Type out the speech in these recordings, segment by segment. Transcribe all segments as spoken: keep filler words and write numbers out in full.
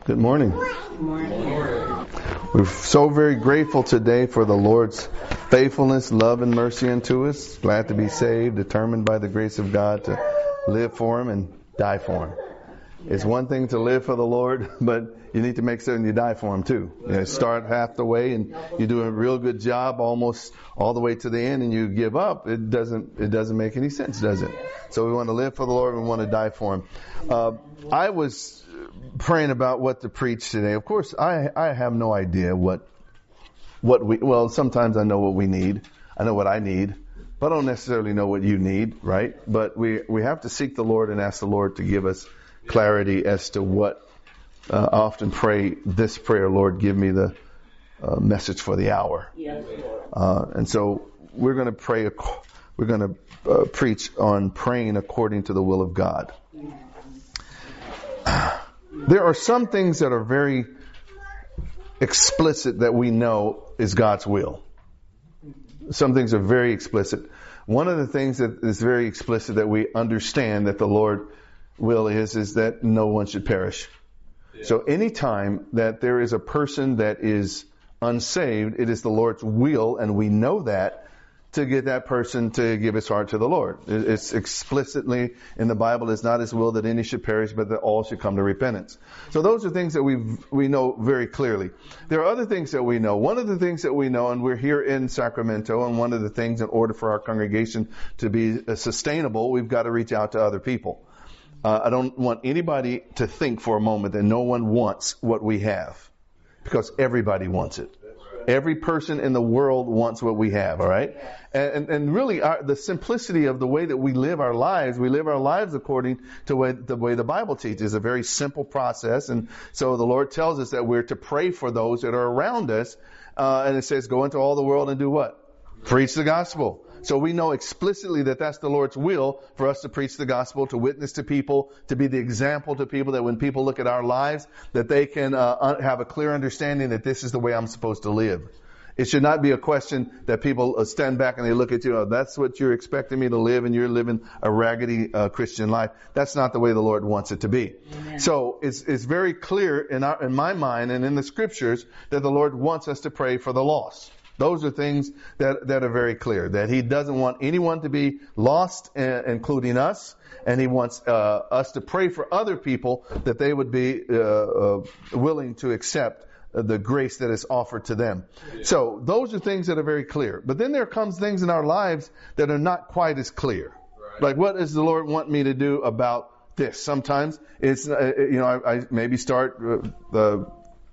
Good morning. Good morning. We're so very grateful today for the Lord's faithfulness, love, and mercy unto us. Glad to be saved, determined by the grace of God to live for Him and die for Him. It's one thing to live for the Lord, but you need to make certain you die for Him too. You know, start half the way and you do a real good job almost all the way to the end and you give up. It doesn't, it doesn't make any sense, does it? So we want to live for the Lord and we want to die for Him. Uh, I was praying about what to preach today. Of course, I, I have no idea what, what we, well, sometimes I know what we need. I know what I need, but I don't necessarily know what you need, right? But we, we have to seek the Lord and ask the Lord to give us clarity as to what, uh, I often pray this prayer, Lord, give me the uh, message for the hour. Yes, Lord. Uh, and so we're going to pray, we're going to uh, preach on praying according to the will of God. There are some things that are very explicit that we know is God's will. Some things are very explicit. One of the things that is very explicit that we understand that the Lord will is, is that no one should perish. Yeah. So anytime that there is a person that is unsaved, it is the Lord's will, and we know that, to get that person to give his heart to the Lord. It's explicitly in the Bible, it's not His will that any should perish, but that all should come to repentance. So those are things that we we know very clearly. There are other things that we know. One of the things that we know, and we're here in Sacramento, and one of the things in order for our congregation to be sustainable, we've got to reach out to other people. Uh, I don't want anybody to think for a moment that no one wants what we have, because everybody wants it. Every person in the world wants what we have, all right? And, and really, our, the simplicity of the way that we live our lives, we live our lives according to way, the way the Bible teaches, a very simple process. And so the Lord tells us that we're to pray for those that are around us. Uh, and it says, go into all the world and do what? Preach the gospel. So we know explicitly that that's the Lord's will for us to preach the gospel, to witness to people, to be the example to people, that when people look at our lives, that they can uh, have a clear understanding that this is the way I'm supposed to live. It should not be a question that people stand back and they look at you, oh, that's what you're expecting me to live, and you're living a raggedy uh, Christian life. That's not the way the Lord wants it to be. Amen. So it's it's very clear in our, in my mind and in the scriptures that the Lord wants us to pray for the lost. Those are things that, that are very clear, that He doesn't want anyone to be lost, uh, including us, and He wants uh, us to pray for other people that they would be uh, uh, willing to accept the grace that is offered to them. Yeah. So those are things that are very clear. But then there comes things in our lives that are not quite as clear. Right. Like, what does the Lord want me to do about this? Sometimes it's, uh, you know, I, I maybe start uh, the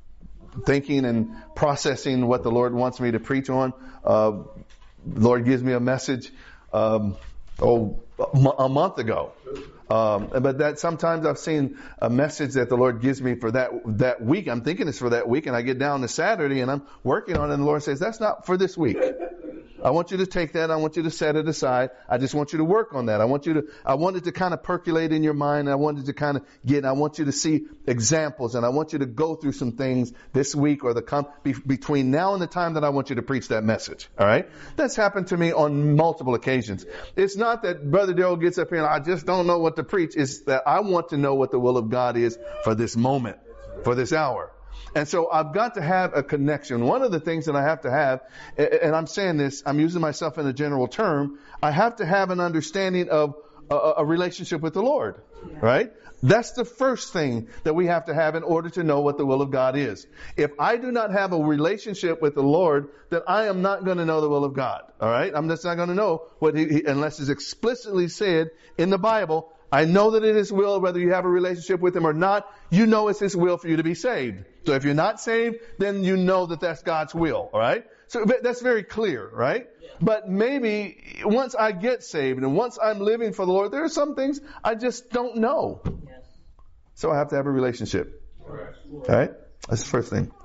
thinking and processing what the Lord wants me to preach on. Uh, the Lord gives me a message, um, oh, a month ago. Um, but that sometimes I've seen a message that the Lord gives me for that, that week. I'm thinking it's for that week, and I get down to Saturday and I'm working on it, and the Lord says, that's not for this week. I want you to take that. I want you to set it aside. I just want you to work on that. I want you to, I want it to kind of percolate in your mind. I want it to kind of get, I want you to see examples, and I want you to go through some things this week or the come be, between now and the time that I want you to preach that message. All right. That's happened to me on multiple occasions. It's not that Brother Darrell gets up here and I just don't know what to preach. It's that I want to know what the will of God is for this moment, for this hour. And so I've got to have a connection. One of the things that I have to have, and I'm saying this, I'm using myself in a general term, I have to have an understanding of a, a relationship with the Lord, right? That's the first thing that we have to have in order to know what the will of God is. If I do not have a relationship with the Lord, then I am not going to know the will of God, all right? I'm just not going to know what he, unless it's explicitly said in the Bible. I know that it is His will, whether you have a relationship with Him or not, you know it's His will for you to be saved. So if you're not saved, then you know that that's God's will, alright? So that's very clear, right? Yeah. But maybe once I get saved and once I'm living for the Lord, there are some things I just don't know. Yes. So I have to have a relationship. Alright? That's the first thing.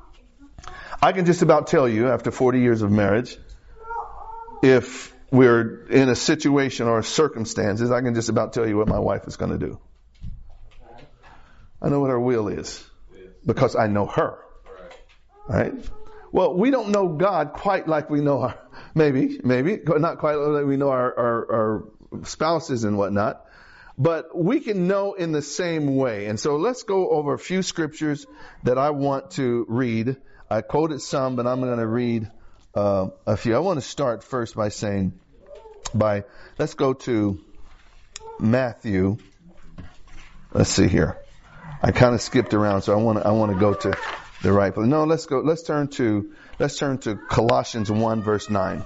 I can just about tell you, after forty years of marriage, if we're in a situation or circumstances, I can just about tell you what my wife is going to do. I know what her will is because I know her. Right? Well, we don't know God quite like we know our, maybe, maybe, not quite like we know our, our, our spouses and whatnot. But we can know in the same way. And so let's go over a few scriptures that I want to read. I quoted some, but I'm going to read uh, a few. I want to start first by saying, by let's go to Matthew. Let's see here. I kind of skipped around, so I want to I want to go to the right place. No, let's go. Let's turn to let's turn to Colossians one verse nine.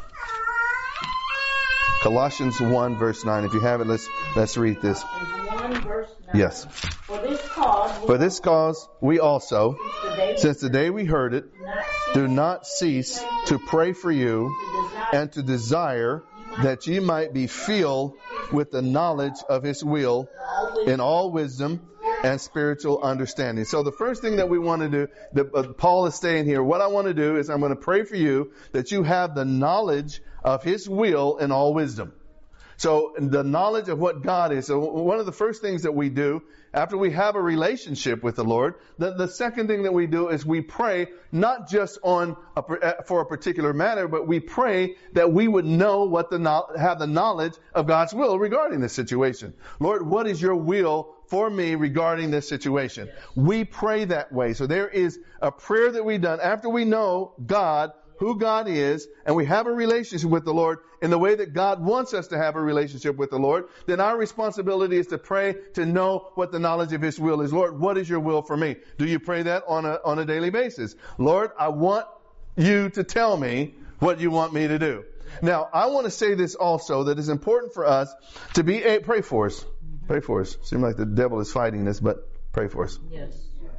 Colossians one verse nine. If you have it, let's let's read this. one verse nine. Yes. For this cause, we For this cause we also, since the day since the day we heard it, do not cease to pray for you and to desire that ye might be filled with the knowledge of His will in all wisdom and spiritual understanding. So the first thing that we want to do, that uh, Paul is saying here, what I want to do is I'm going to pray for you that you have the knowledge of His will in all wisdom. So the knowledge of what God is. So one of the first things that we do after we have a relationship with the Lord, the, the second thing that we do is we pray not just on a, for a particular matter, but we pray that we would know what the have the knowledge of God's will regarding this situation. Lord, what is your will for me regarding this situation? We pray that way. So there is a prayer that we've done after we know God, who God is, and we have a relationship with the Lord in the way that God wants us to have a relationship with the Lord, then our responsibility is to pray to know what the knowledge of His will is. Lord, what is your will for me? Do you pray that on a, on a daily basis? Lord, I want you to tell me what you want me to do. Now, I want to say this also, that it's important for us to be, a, pray for us. Pray for us. Seems like the devil is fighting this, but pray for us. Yes.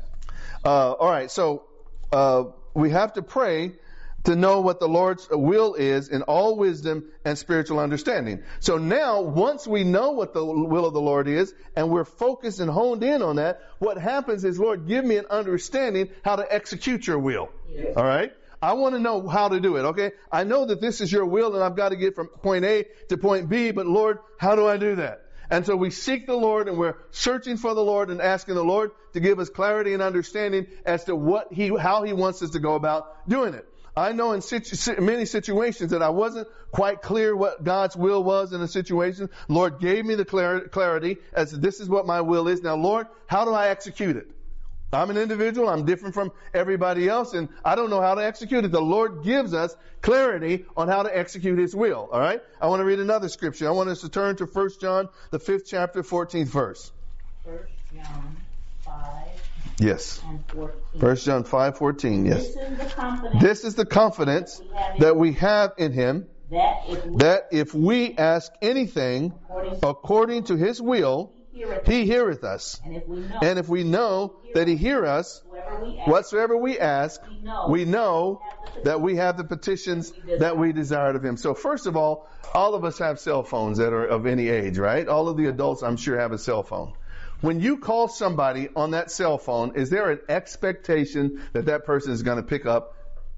Uh, all right, so uh, we have to pray to know what the Lord's will is in all wisdom and spiritual understanding. So now, once we know what the will of the Lord is, and we're focused and honed in on that, what happens is, Lord, give me an understanding how to execute your will. Yes. All right? I want to know how to do it, okay? I know that this is your will and I've got to get from point A to point B, but Lord, how do I do that? And so we seek the Lord and we're searching for the Lord and asking the Lord to give us clarity and understanding as to what He, how He wants us to go about doing it. I know in situ- many situations that I wasn't quite clear what God's will was in a situation. Lord gave me the clar- clarity as to this is what my will is. Now, Lord, how do I execute it? I'm an individual. I'm different from everybody else, and I don't know how to execute it. The Lord gives us clarity on how to execute His will. All right? I want to read another scripture. I want us to turn to First John, the fifth chapter, fourteenth verse. First John five. Yes. And fourteen. First John five fourteen. Yes. This is the confidence, this is the confidence that we have in Him, that if we, that if we ask anything according to, according to His will, heareth, He heareth us. and if we know, And if we know that He hear us, whoever we ask, whatsoever we ask, we know, we know that we have the petitions that we desired of Him. So first of all, all of us have cell phones that are of any age, right? All of the adults, I'm sure, have a cell phone. When you call somebody on that cell phone, is there an expectation that that person is going to pick up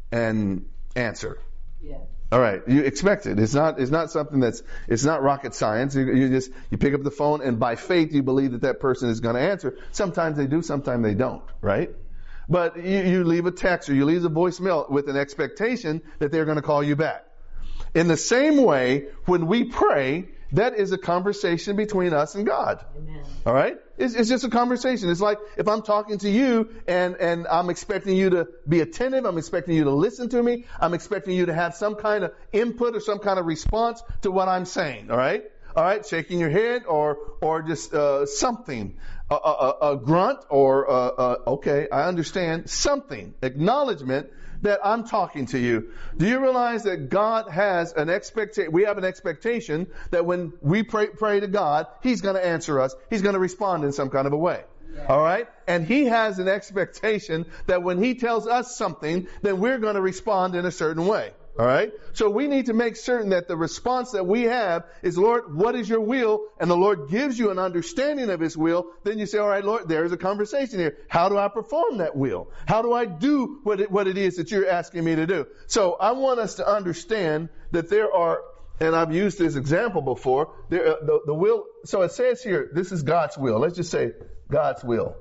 and answer? yeah. All right, you expect it. It's not. It's not something that's. It's not rocket science. You, you just you pick up the phone and by faith you believe that that person is going to answer. Sometimes they do. Sometimes they don't. Right? But you, you leave a text or you leave a voicemail with an expectation that they're going to call you back. In the same way, when we pray, that is a conversation between us and God. Amen. All right? It's, it's just a conversation. It's like if I'm talking to you and, and I'm expecting you to be attentive, I'm expecting you to listen to me, I'm expecting you to have some kind of input or some kind of response to what I'm saying. All right? All right? Shaking your head or or just uh, something. A, a, a grunt or, uh, uh, okay, I understand. Something. Acknowledgement that I'm talking to you. Do you realize that God has an expectation? We have an expectation that when we pray, pray to God, He's going to answer us. He's going to respond in some kind of a way. Yeah. All right? And He has an expectation that when He tells us something, then we're going to respond in a certain way. All right? So we need to make certain that the response that we have is, Lord, what is your will? And the Lord gives you an understanding of His will. Then you say, all right, Lord, there's a conversation here. How do I perform that will? How do I do what it, what it is that you're asking me to do? So I want us to understand that there are, and I've used this example before, there, uh, the, the will, so it says here, this is God's will. Let's just say God's will.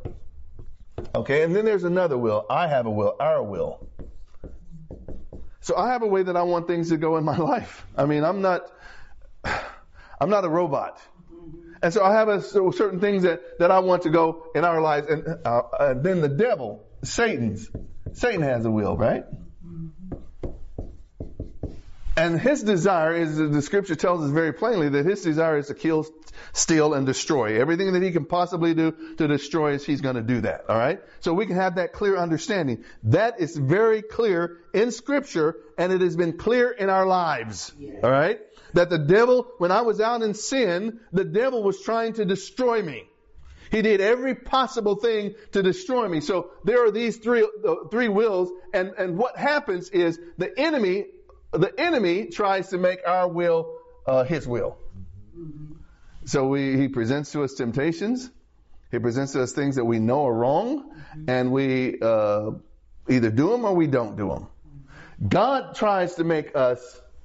Okay, and then there's another will. I have a will, our will. So I have a way that I want things to go in my life. I mean, I'm not, I'm not a robot. And so I have a, so certain things that, that I want to go in our lives. And uh, uh, then the devil, Satan's, Satan has a will, right? And his desire is, the scripture tells us very plainly that his desire is to kill, steal, and destroy. Everything that he can possibly do to destroy us, he's going to do that. All right? So we can have that clear understanding. That is very clear in scripture, and it has been clear in our lives. All right? That the devil, when I was out in sin, the devil was trying to destroy me. He did every possible thing to destroy me. So there are these three, uh, three wills, and, and what happens is the enemy The enemy tries to make our will uh, his will. So we, he presents to us temptations. He presents to us things that we know are wrong, and we uh, either do them or we don't do them. God tries to make us,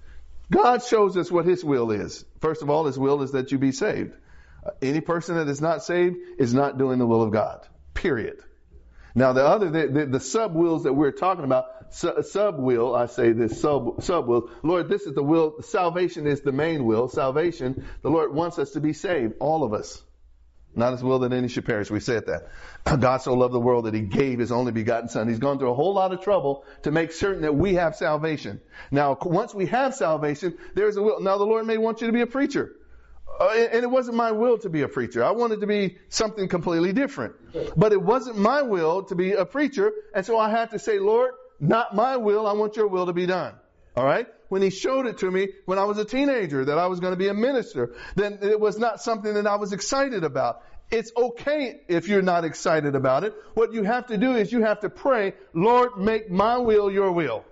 God shows us what his will is. First of all, his will is that you be saved. Uh, any person that is not saved is not doing the will of God. Period. Now the other, the, the, the sub-wills that we're talking about, su- sub-will, I say this, sub, sub-will. Lord, this is the will, salvation is the main will, salvation. The Lord wants us to be saved, all of us. Not his will that any should perish. We said that. God so loved the world that he gave his only begotten son. He's gone through a whole lot of trouble to make certain that we have salvation. Now, once we have salvation, there's a will. Now the Lord may want you to be a preacher. Uh, and it wasn't my will to be a preacher. I wanted to be something completely different. But it wasn't my will to be a preacher. And so I had to say, Lord, not my will. I want your will to be done. All right? When he showed it to me when I was a teenager that I was going to be a minister, then it was not something that I was excited about. It's okay if you're not excited about it. What you have to do is you have to pray, Lord, make my will your will.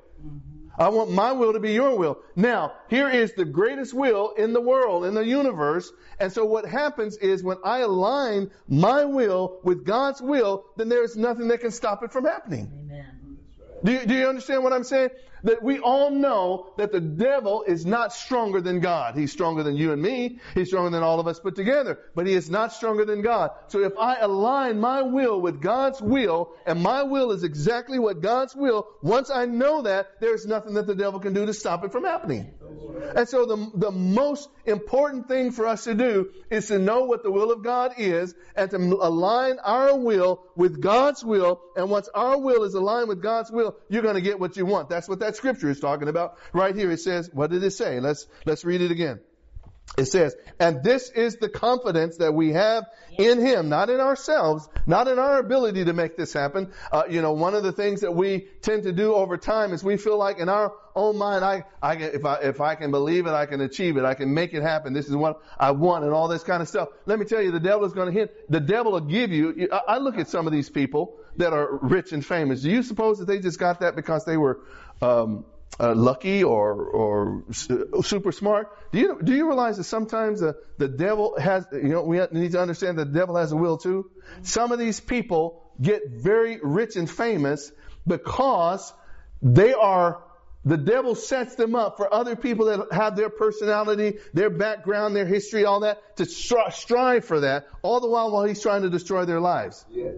I want my will to be your will. Now, here is the greatest will in the world, in the universe. And so what happens is when I align my will with God's will, then there's nothing that can stop it from happening. Amen. Do you, do you understand what I'm saying? That we all know that the devil is not stronger than God. He's stronger than you and me. He's stronger than all of us put together. But he is not stronger than God. So if I align my will with God's will, and my will is exactly what God's will, once I know that, there's nothing that the devil can do to stop it from happening. And so the, the most important thing for us to do is to know what the will of God is and to align our will with God's will. And once our will is aligned with God's will, you're going to get what you want. That's what that scripture is talking about. Right here it says, what did it say? Let's, let's read it again. It says, and this is the confidence that we have in him, not in ourselves, not in our ability to make this happen. Uh, you know, one of the things that we tend to do over time is we feel like in our own mind, I, I can, if I, if I can believe it, I can achieve it. I can make it happen. This is what I want and all this kind of stuff. Let me tell you, the devil is going to hit, the devil will give you, I, I look at some of these people that are rich and famous. Do you suppose that they just got that because they were, um, Uh, lucky or or super smart? Do you do you realize that sometimes the the devil has, you know, we need to understand that the devil has a will too. Some of these people get very rich and famous because they are, the devil sets them up for other people that have their personality, their background, their history, all that, to stri- strive for that, all the while while he's trying to destroy their lives. Yes.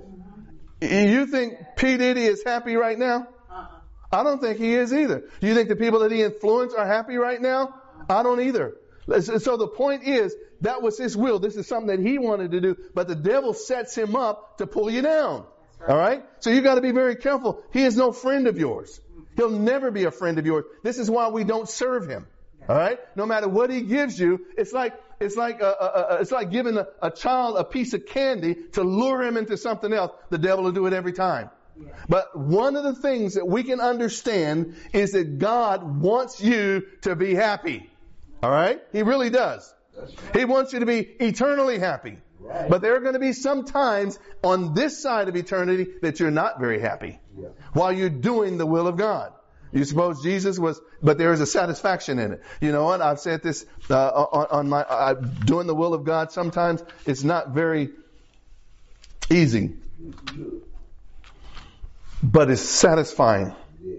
You think P. Diddy is happy right now? I don't think he is either. Do you think the people that he influenced are happy right now? I don't either. So the point is, that was his will. This is something that he wanted to do, but the devil sets him up to pull you down. Right. All right? So you got to be very careful. He is no friend of yours. He'll never be a friend of yours. This is why we don't serve him. All right? No matter what he gives you, it's like it's like a, a, a, it's like giving a, a child a piece of candy to lure him into something else. The devil will do it every time. But one of the things that we can understand is that God wants you to be happy. All right? He really does. He wants you to be eternally happy. But there are going to be some times on this side of eternity that you're not very happy while you're doing the will of God. You suppose Jesus was, but there is a satisfaction in it. You know what? I've said this uh, on, on my, uh, doing the will of God. Sometimes it's not very easy. But it's satisfying.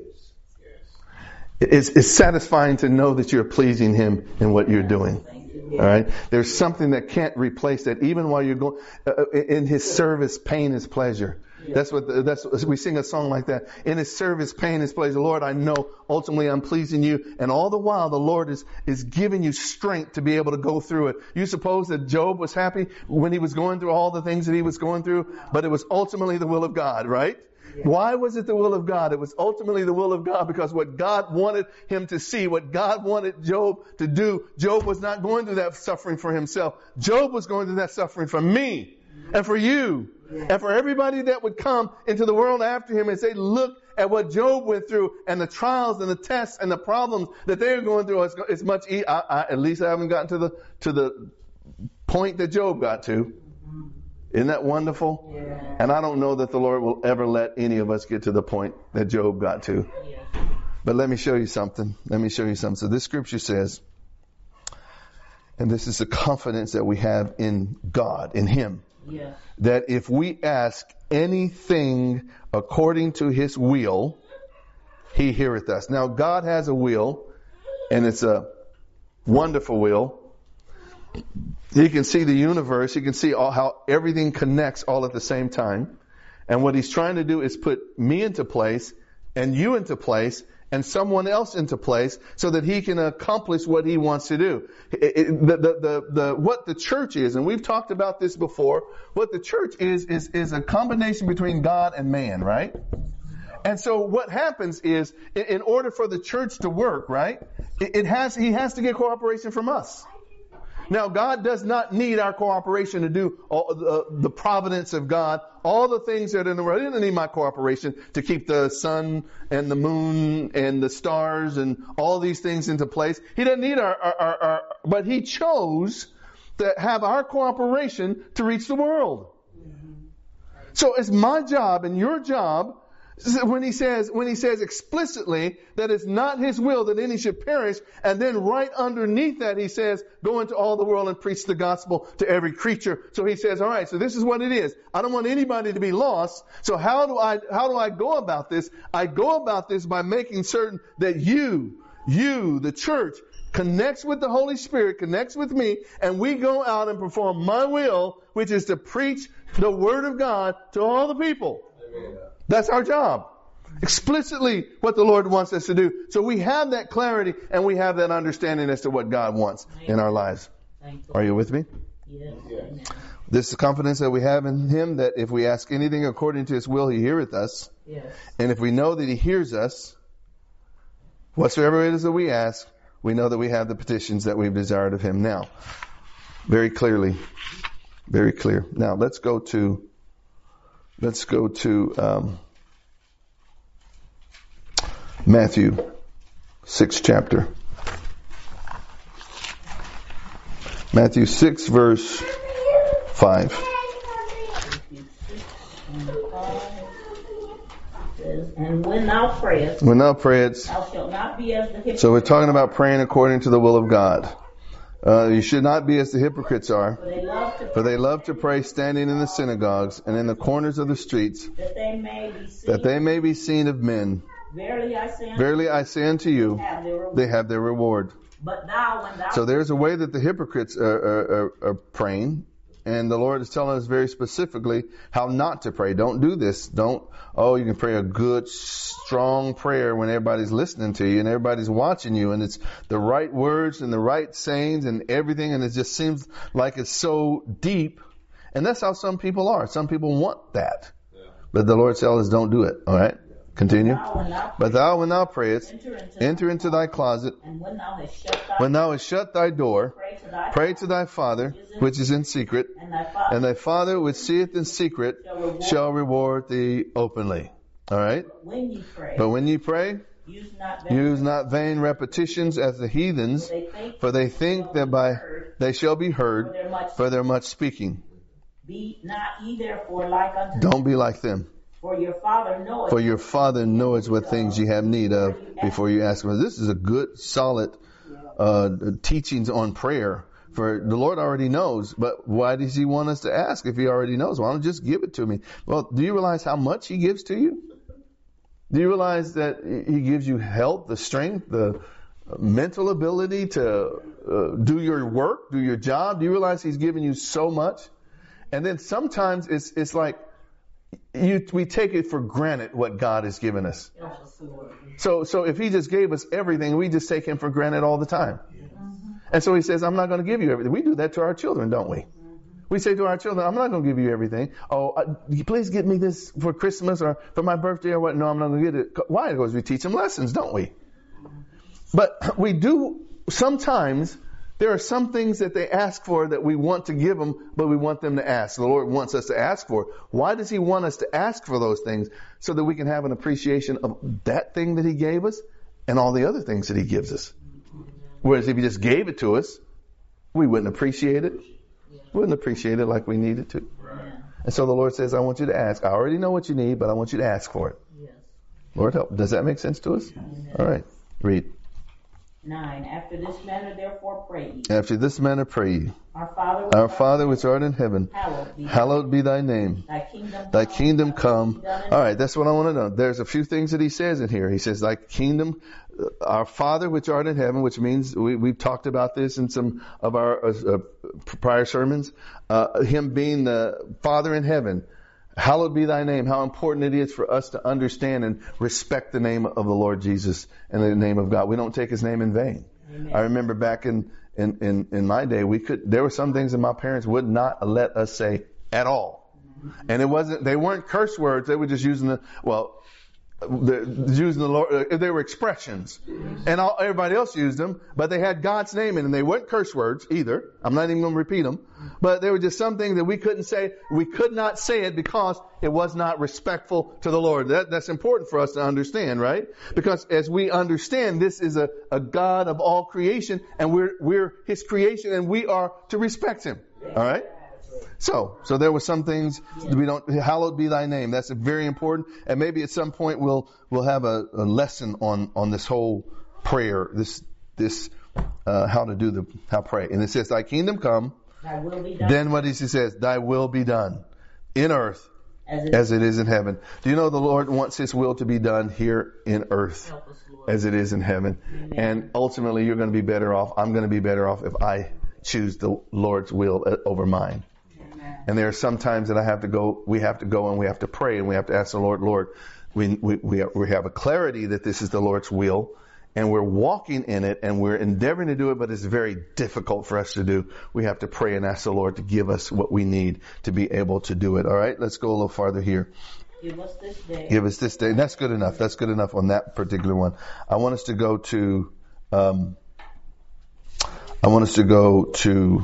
It's, it's satisfying to know that you're pleasing him in what you're doing. All right. There's something that can't replace that. Even while you're going uh, in his service, pain is pleasure. That's what the, that's we sing a song like that. In His service, pain is pleasure. Lord, I know ultimately I'm pleasing You, and all the while the Lord is is giving you strength to be able to go through it. You suppose that Job was happy when he was going through all the things that he was going through, but it was ultimately the will of God, right? Why was it the will of God? It was ultimately the will of God because what God wanted him to see, what God wanted Job to do, Job was not going through that suffering for himself. Job was going through that suffering for me and for you and for everybody that would come into the world after him and say, look at what Job went through and the trials and the tests and the problems that they're going through. It's, it's much, e- I, I, at least I haven't gotten to the, to the point that Job got to. Isn't that wonderful? Yeah. And I don't know that the Lord will ever let any of us get to the point that Job got to. Yeah. But let me show you something. Let me show you something. So this scripture says, and this is the confidence that we have in God, in Him, Yeah. that if we ask anything according to His will, He heareth us. Now God has a will, and it's a wonderful will. He can see the universe. He can see all, how everything connects all at the same time. And what He's trying to do is put me into place and you into place and someone else into place so that He can accomplish what He wants to do. It, it, the, the, the, the, what the church is, and we've talked about this before, what the church is, is, is a combination between God and man, right? And so what happens is, in, in order for the church to work, right, it, it has, He has to get cooperation from us. Now, God does not need our cooperation to do all the, the providence of God, all the things that are in the world. He doesn't need my cooperation to keep the sun and the moon and the stars and all these things into place. He doesn't need our, our, our, our but He chose to have our cooperation to reach the world. So it's my job and your job. When he says, when he says explicitly that it's not His will that any should perish, and then right underneath that he says, go into all the world and preach the gospel to every creature. So he says, all right, so this is what it is. I don't want anybody to be lost. So how do I, how do I go about this? I go about this by making certain that you, you, the church, connects with the Holy Spirit, connects with me, and we go out and perform my will, which is to preach the Word of God to all the people. Amen. That's our job. Explicitly what the Lord wants us to do. So we have that clarity and we have that understanding as to what God wants in our lives. Are you with me? Yes. This is the confidence that we have in Him, that if we ask anything according to His will, He heareth us. Yes. And if we know that He hears us, whatsoever it is that we ask, we know that we have the petitions that we've desired of Him. Now, very clearly, very clear. Now let's go to Let's go to um, Matthew sixth chapter. Matthew six verse five. And when thou prayest, When thou prayest, thou shalt not be as the hypocrites. so we're talking about praying according to the will of God. Uh, you should not be as the hypocrites are, For they love to for they love to pray standing in the synagogues and in the corners of the streets, that they may be seen. that they may be seen of men. Verily I say unto Verily I say unto you, you, have their reward. they have their reward. But thou, when thou So there's a way that the hypocrites are, are, are, are praying, and the Lord is telling us very specifically how not to pray. Don't do this. Don't, oh, you can pray a good, strong prayer when everybody's listening to you and everybody's watching you, and it's the right words and the right sayings and everything, and it just seems like it's so deep. And that's how some people are. Some people want that. Yeah. But the Lord tells us don't do it. All right? Continue. Thou, when thou But thou, when thou prayest, enter into, enter into thy closet, and when thou hast shut thy when thou hast shut thy door, pray to thy pray to thy Father, which is in secret, and thy Father, and thy Father which seeth in secret shall reward shall reward thee openly. All right? when ye pray. But when ye pray, use not vain use not vain repetitions as the heathens, they think for they think that by they shall be for heard their much for their much speaking. be not ye therefore like unto them. Don't be like them. For your Father knoweth For your Father knoweth what things you have need of before you ask Him. This is a good, solid uh, teachings on prayer. For the Lord already knows, but why does He want us to ask if He already knows? Why don't just give it to me? Well, do you realize how much He gives to you? Do you realize that He gives you health, the strength, the mental ability to uh, do your work, do your job? Do you realize He's given you so much? And then sometimes it's it's like, you, we take it for granted what God has given us. So, so if he just gave us everything, we just take him for granted all the time. And so he says, I'm not going to give you everything. We do that to our children, don't we? We say to our children, I'm not going to give you everything. Oh, uh, please get me this for Christmas or for my birthday or what? No, I'm not going to get it. Why? Because we teach them lessons, don't we? But we do, sometimes there are some things that they ask for that we want to give them, but we want them to ask. The Lord wants us to ask for. Why does he want us to ask for those things? So that we can have an appreciation of that thing that he gave us and all the other things that he gives us. Whereas if he just gave it to us, we wouldn't appreciate it. We wouldn't appreciate it like we needed to. Right. And so the Lord says, I want you to ask. I already know what you need, but I want you to ask for it. Yes. Lord help. Does that make sense to us? Yes. All right. Read. Nine. After this manner, therefore, pray ye. After this manner, pray ye. Our Father, which, Our art, Father which art in heaven, hallowed be, hallowed be thy name. Thy kingdom, thy come, kingdom come. All right, that's what I want to know. There's a few things that he says in here. He says, thy kingdom, our Father which art in heaven, which means we, we've talked about this in some of our uh, uh, prior sermons. Uh, him being the Father in heaven. Hallowed be thy name. How important it is for us to understand and respect the name of the Lord Jesus and the name of God. We don't take his name in vain. Amen. I remember back in, in, in, in my day, we could, there were some things that my parents would not let us say at all. Mm-hmm. And it wasn't, they weren't curse words. They were just using the, well, the, using the Lord, they were expressions. And all, everybody else used them, but they had God's name in them. They weren't curse words either. I'm not even going to repeat them. But they were just something that we couldn't say. We could not say it because it was not respectful to the Lord. That, that's important for us to understand, right? Because as we understand, this is a, a God of all creation, and we're, we're his creation, and we are to respect him. All right? So, so there were some things we don't, hallowed be thy name. That's very important. And maybe at some point we'll, we'll have a, a lesson on, on this whole prayer, this, this, uh, how to do the, how pray. And it says, thy kingdom come. Thy will be done. Then what he says, thy will be done in earth as it, as it is in heaven. Do you know the Lord wants his will to be done here in earth us, as it is in heaven? Amen. And ultimately you're going to be better off. I'm going to be better off if I choose the Lord's will over mine. And there are some times that I have to go, we have to go and we have to pray and we have to ask the Lord, Lord, we, we, we, we have a clarity that this is the Lord's will and we're walking in it and we're endeavoring to do it, but it's very difficult for us to do. We have to pray and ask the Lord to give us what we need to be able to do it. All right, let's go a little farther here. Give us this day. Give us this day. And that's good enough. That's good enough on that particular one. I want us to go to, um, I want us to go to,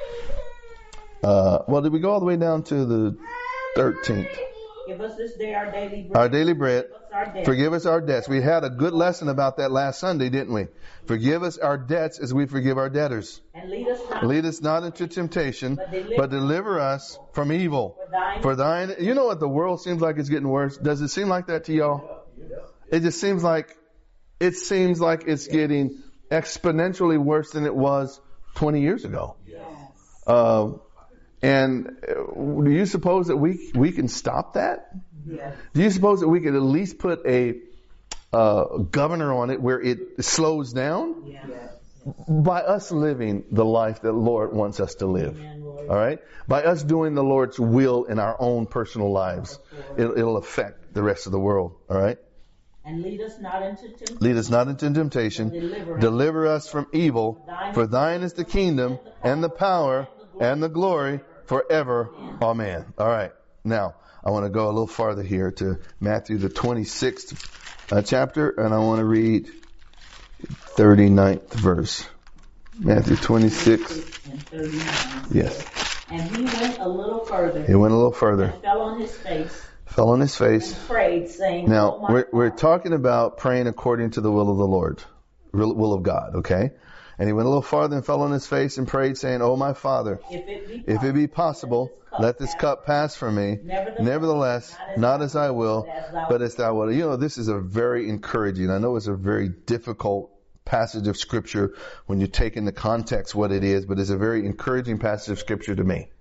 Uh, well, did we go all the way down to the thirteenth? Give us this day our daily bread. Our daily bread. Forgive us our debts. Forgive us our debts. We had a good lesson about that last Sunday, didn't we? Forgive us our debts as we forgive our debtors. And lead us not, lead us not into temptation, but deliver, but deliver us from evil. For thine, For thine, you know what? The world seems like it's getting worse. Does it seem like that to y'all? It just seems like, it seems like it's getting exponentially worse than it was twenty years ago. Yes. Uh, And do you suppose that we we can stop that? Yes. Do you suppose that we could at least put a uh, governor on it where it slows down? Yes. By us living the life that the Lord wants us to live. Amen, Lord. All right? By us doing the Lord's will in our own personal lives, it, it'll affect the rest of the world. All right? And lead us not into temptation. Lead us not into temptation. Deliver us. Deliver us from evil. For thine is the kingdom and the power and the glory forever. Amen. All right. Now, I want to go a little farther here to Matthew, the twenty-sixth uh, chapter, and I want to read thirty-ninth verse. Matthew twenty-six. And thirty-nine. Yes. And he went a little further. He went a little further. And fell on his face. Fell on his face. And prayed, saying, Now, oh my we're, we're God. talking about praying according to the will of the Lord. Will of God, okay? And he went a little farther and fell on his face and prayed, saying, "Oh, my Father, If it be if it be possible, let this cup pass from me. Nevertheless, not as I will, but as thou wilt." You know, this is a very encouraging, I know it's a very difficult passage of Scripture when you take into context what it is, but it's a very encouraging passage of Scripture to me.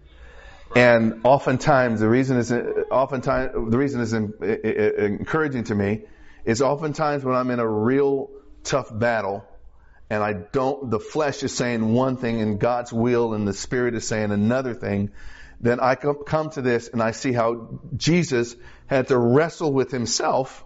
And oftentimes, the reason is, oftentimes, the reason is encouraging to me is oftentimes when I'm in a real tough battle, and I don't, the flesh is saying one thing and God's will and the Spirit is saying another thing, then I come to this and I see how Jesus had to wrestle with himself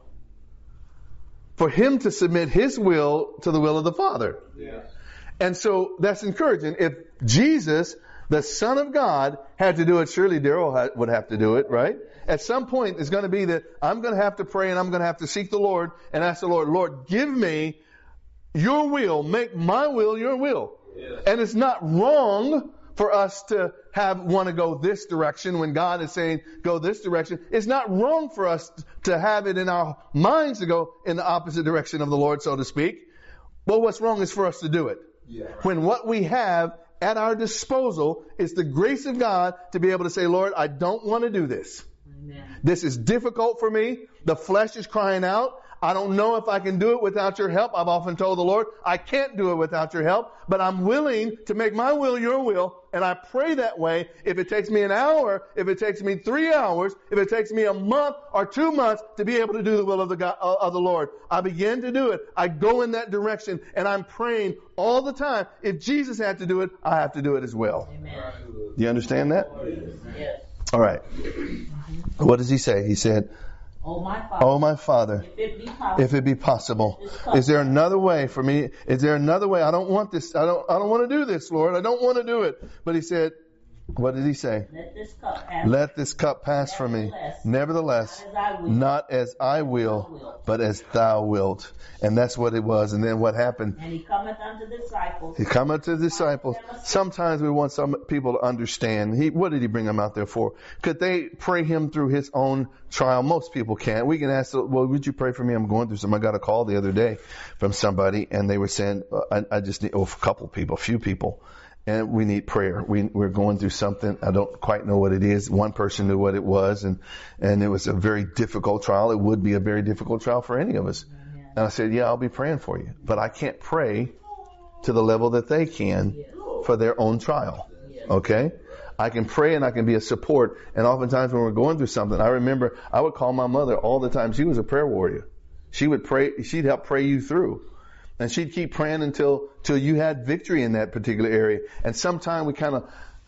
for him to submit his will to the will of the Father. Yes. And so that's encouraging. If Jesus, the Son of God, had to do it, surely Daryl would have to do it, right? At some point, it's going to be that I'm going to have to pray and I'm going to have to seek the Lord and ask the Lord, Lord, give me your will. Make my will your will. Yes. And it's not wrong for us to have want to go this direction when God is saying go this direction. It's not wrong for us to have it in our minds to go in the opposite direction of the Lord, so to speak. But what's wrong is for us to do it. Yeah. When what we have at our disposal is the grace of God to be able to say, Lord, I don't want to do this. Amen. This is difficult for me. The flesh is crying out. I don't know if I can do it without your help. I've often told the Lord, I can't do it without your help, but I'm willing to make my will your will, and I pray that way. If it takes me an hour, if it takes me three hours, if it takes me a month or two months to be able to do the will of the God, of the Lord, I begin to do it. I go in that direction, and I'm praying all the time. If Jesus had to do it, I have to do it as well. Amen. Do you understand that? Yes. All right. What does he say? He said, Oh my Father. Oh my Father, If it be possible. if it be possible, is there another way for me? Is there another way? I don't want this. I don't, I don't want to do this, Lord. I don't want to do it. But he said, what did he say? Let this cup pass. Let this cup pass from me. Nevertheless, not as I will, but as thou wilt. And that's what it was. And then what happened? And he cometh unto the disciples. He cometh to the disciples. Sometimes we want some people to understand. He, what did he bring them out there for? Could they pray him through his own trial? Most people can't. We can ask, well, would you pray for me? I'm going through something. I got a call the other day from somebody, and they were saying, I, I just need, oh, a couple people, a few people. And we need prayer. We, we're going through something. I don't quite know what it is. One person knew what it was, and, and it was a very difficult trial. It would be a very difficult trial for any of us. Amen. And I said, yeah, I'll be praying for you. But I can't pray to the level that they can Yes. for their own trial. Yes. Okay? I can pray and I can be a support. And oftentimes when we're going through something, I remember I would call my mother all the time. She was a prayer warrior. She would pray, she'd help pray you through. And she'd keep praying until, till you had victory in that particular area. And sometime we kind of,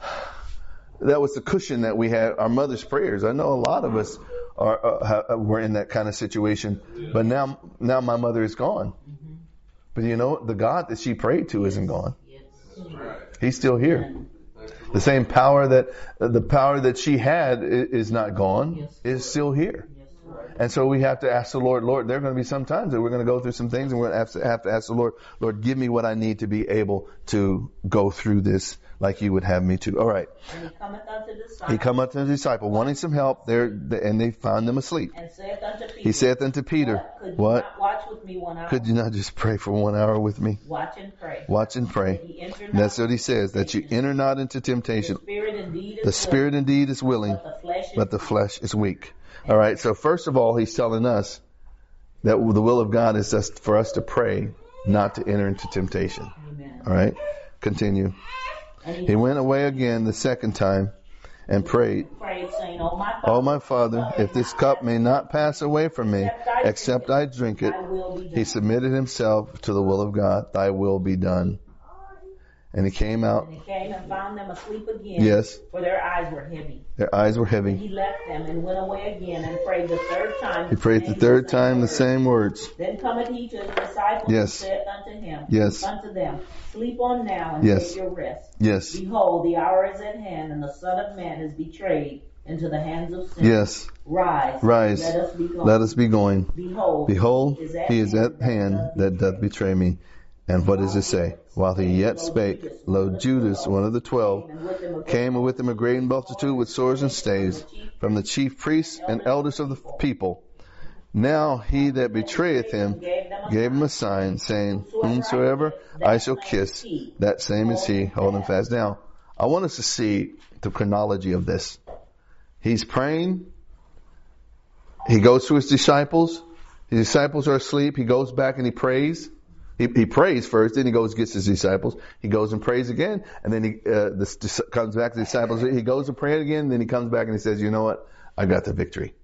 that was the cushion that we had, our mother's prayers. I know a lot of us are, uh, were in that kind of situation. But now, now my mother is gone. Mm-hmm. But you know, the God that she prayed to isn't gone. Yes. He's still here. The same power that, the power that she had is not gone, Yes. is still here. Yes, Lord. And so we have to ask the Lord, Lord, there are going to be some times that we're going to go through some things, and we're going to have to, have to ask the Lord, Lord, give me what I need to be able to go through this like you would have me to. All right. And he cometh unto the disciples. He come up to the disciple, wanting some help there, and they found them asleep. And saith unto Peter. He saith unto Peter, Could you what? not watch with me one hour? Could you not just pray for one hour with me? Watch and pray. Watch and pray. That ye enter not That's what he says, that you enter not into The temptation. spirit indeed is The spirit indeed is willing, willing, but the flesh is but the flesh is weak. All right. So first of all, he's telling us that the will of God is just for us to pray, not to enter into temptation. Amen. All right. Continue. And he, He went away again the second time and prayed, prayed, saying, O my Father, O my Father, if this cup may not pass away from me, except I drink it. thy will be done. He submitted himself to the will of God. Thy will be done. And he came out. And he came and found them asleep again. Yes. For their eyes were heavy. Their eyes were And heavy. he left them and went away again and prayed the third time. He prayed the same third time the words. same words. Then cometh he to his disciples Yes. and saith unto him, Yes. unto them, Sleep on now and Yes. take your rest. Yes. Behold, the hour is at hand, and the Son of Man is betrayed into the hands of sinners. Yes. Rise. Rise. Let us be going. Let us be going. Behold, Behold, he is at hand that doth betray me. And what does it say? While he yet spake, lo, Judas, one of the twelve, came and with him a great multitude with swords and staves, from the chief priests and elders of the people. Now he that betrayeth him gave him a sign, saying, Whomsoever I shall kiss, that same is he. Hold him fast. Now, I want us to see the chronology of this. He's praying. He goes to his disciples. His disciples are asleep. He goes back and he prays. He, he prays first, then he goes and gets his disciples. He goes and prays again, and then he uh, this, comes back to the disciples. He goes and prays again, then he comes back and he says, you know what? I got the victory.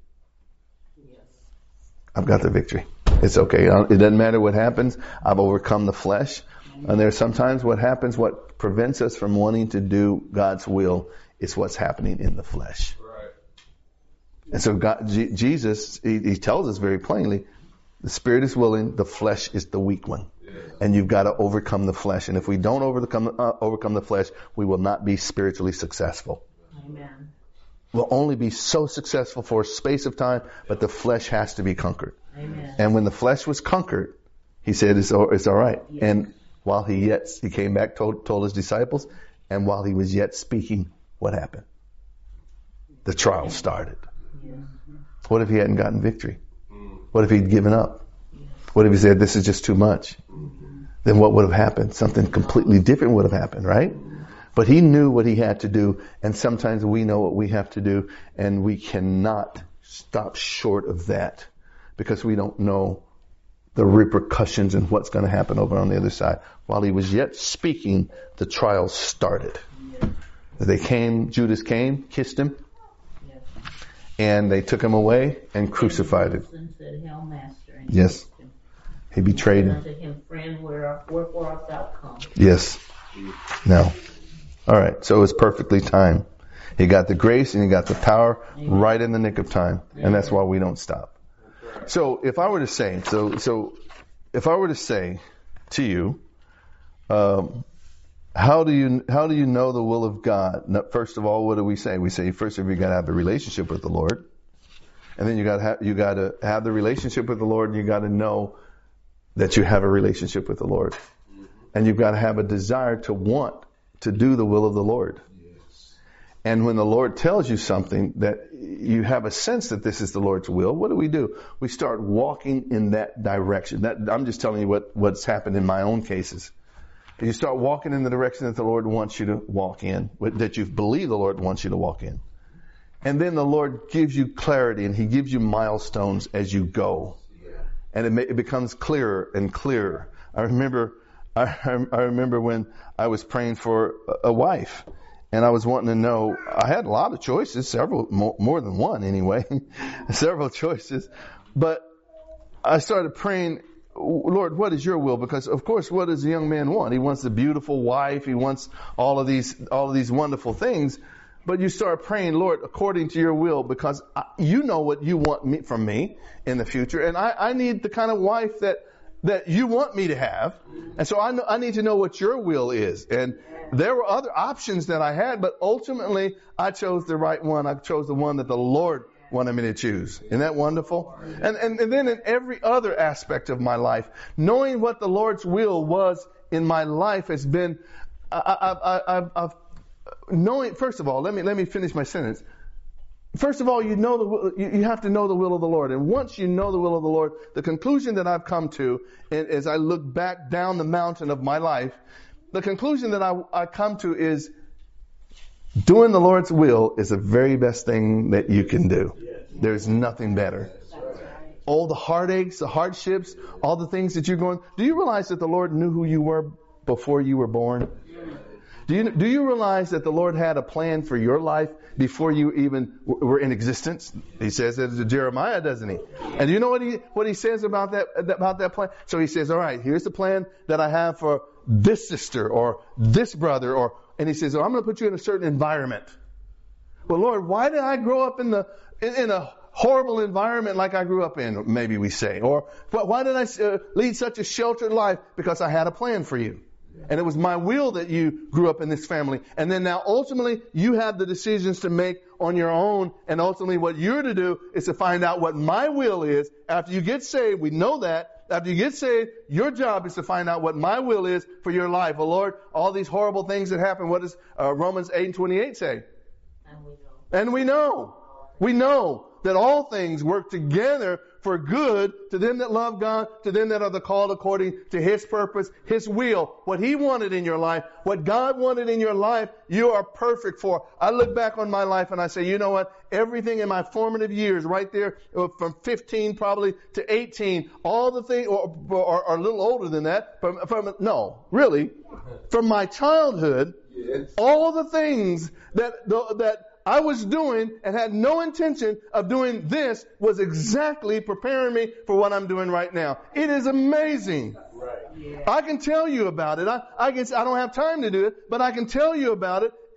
I've got the victory. It's okay. It doesn't matter what happens. I've overcome the flesh. And there's sometimes what happens, what prevents us from wanting to do God's will It's what's happening in the flesh. Right. And so God, G- Jesus, he, he tells us very plainly, the spirit is willing, the flesh is the weak one. Yes. And you've got to overcome the flesh. And if we don't overcome, uh, overcome the flesh, we will not be spiritually successful. Amen. We'll only be so successful for a space of time, but the flesh has to be conquered. Amen. And when the flesh was conquered, he said, it's all, it's all right. Yes. And while he yet, he came back, told, told his disciples, and while he was yet speaking, what happened? The trial started. Yes. What if he hadn't gotten victory? What if he'd given up? What if he said, this is just too much? Then what would have happened? Something completely different would have happened, right? But he knew what he had to do, and sometimes we know what we have to do, and we cannot stop short of that because we don't know the repercussions and what's going to happen over on the other side. While he was yet speaking, the trial started. Yes. They came, Judas came, kissed him, Yes. and they took him away and crucified him. And said, Hail, Master. And Yes. kissed him. He betrayed And him. unto him, friend, where, wherefore art thou come? Yes. No. All right. So it was perfectly timed. He got the grace and he got the power right in the nick of time. And that's why we don't stop. So if I were to say, so, so if I were to say to you, um, how do you, how do you know the will of God? Now, first of all, what do we say? We say, first of all, you got to have a relationship with the Lord. And then you got to have, you got to have the relationship with the Lord, and you got to know that you have a relationship with the Lord. And you've got to have a desire to want to do the will of the Lord. Yes. And when the Lord tells you something that you have a sense that this is the Lord's will, what do we do? We start walking in that direction. That, I'm just telling you what, what's happened in my own cases. You start walking in the direction that the Lord wants you to walk in, that you believe the Lord wants you to walk in. And then the Lord gives you clarity, and He gives you milestones as you go. Yeah. And it, may, it becomes clearer and clearer. I remember, I, I remember when I was praying for a, a wife, and I was wanting to know. I had a lot of choices, several more, more than one anyway, several choices. But I started praying, Lord, what is your will? Because of course, what does a young man want? He wants a beautiful wife. He wants all of these, all of these wonderful things. But you start praying, Lord, according to your will, because I, you know what you want me, from me in the future. And I, I need the kind of wife that, that you want me to have. And so I know, I need to know what your will is. And there were other options that I had, but ultimately I chose the right one. I chose the one that the Lord wanted me to choose. Isn't that wonderful? And, and, and then in every other aspect of my life, knowing what the Lord's will was in my life has been, I, I, I, I've, I've knowing, first of all, let me, let me finish my sentence. First of all, you know the will, you, you have to know the will of the Lord. And once you know the will of the Lord, the conclusion that I've come to, and as I look back down the mountain of my life, the conclusion that I, I come to is doing the Lord's will is the very best thing that you can do. There's nothing better. All the heartaches, the hardships, all the things that you're going, do you realize that the Lord knew who you were before you were born? Do you, do you realize that the Lord had a plan for your life before you even w- were in existence? He says that to Jeremiah, doesn't he? And do you know what he, what he says about that, about that plan? So he says, all right, here's the plan that I have for this sister or this brother, or, and he says, oh, I'm going to put you in a certain environment. Well, Lord, why did I grow up in the, in, in a horrible environment like I grew up in, maybe we say? Or why did I uh, lead such a sheltered life? Because I had a plan for you. And it was my will that you grew up in this family. And then now ultimately you have the decisions to make on your own. And ultimately what you're to do is to find out what my will is. After you get saved, we know that. After you get saved, your job is to find out what my will is for your life. Well, Lord, all these horrible things that happen, what does uh, Romans eight and twenty-eight say? And we know. And we know. We know that all things work together for good to them that love God, to them that are the called according to His purpose, His will. What He wanted in your life, what God wanted in your life, you are perfect for. I look back on my life and I say, you know what? Everything in my formative years, right there, from fifteen probably to eighteen, all the things, or, or, or a little older than that, from, from no, really, from my childhood, yes. All the things that that I was doing and had no intention of doing this was exactly preparing me for what I'm doing right now. It is amazing. Right. Yeah. I can tell you about it. I, I guess I don't have time to do it, but I can tell you about it.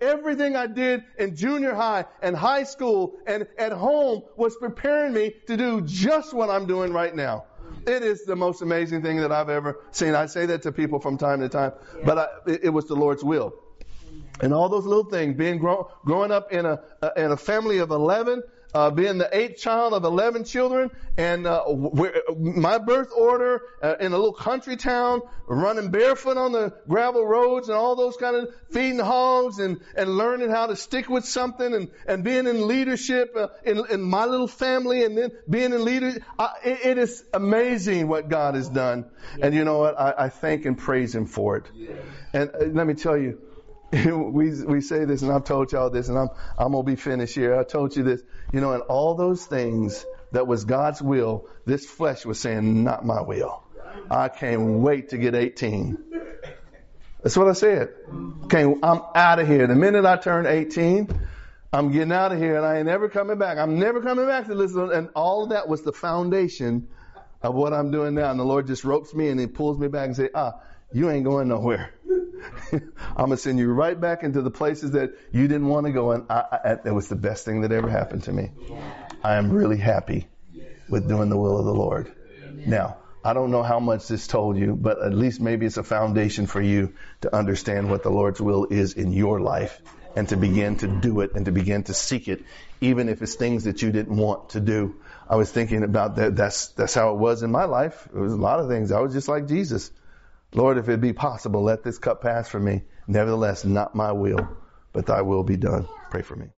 everything I did in junior high and high school and at home was preparing me to do just what I'm doing right now. It is the most amazing thing that I've ever seen. I say that to people from time to time, but I, it, it was the Lord's will. And all those little things, being grow, growing up in a, uh, in a family of eleven, uh, being the eighth child of eleven children, and uh, where, my birth order uh, in a little country town, running barefoot on the gravel roads and all those kind of feeding hogs and, and learning how to stick with something and, and being in leadership uh, in, in my little family and then being in leadership. I, it, it is amazing what God has done. And you know what? I, I thank and praise Him for it. And uh, let me tell you, we we say this, and I've told y'all this, and I'm I'm gonna be finished here. I told you this, you know, and all those things that was God's will, this flesh was saying, not my will. I can't wait to get eighteen. That's what I said. Okay, I'm out of here. The minute I turn eighteen, I'm getting out of here, and I ain't never coming back. I'm never coming back to listen. And all of that was the foundation of what I'm doing now. And the Lord just ropes me and He pulls me back and say, ah, you ain't going nowhere. I'm going to send you right back into the places that you didn't want to go. And I, I, that was the best thing that ever happened to me. I am really happy with doing the will of the Lord. Now, I don't know how much this told you, but at least maybe it's a foundation for you to understand what the Lord's will is in your life and to begin to do it and to begin to seek it, even if it's things that you didn't want to do. I was thinking about that. That's, that's how it was in my life. It was a lot of things. I was just like Jesus. Lord, if it be possible, let this cup pass from me. Nevertheless, not my will, but thy will be done. Pray for me.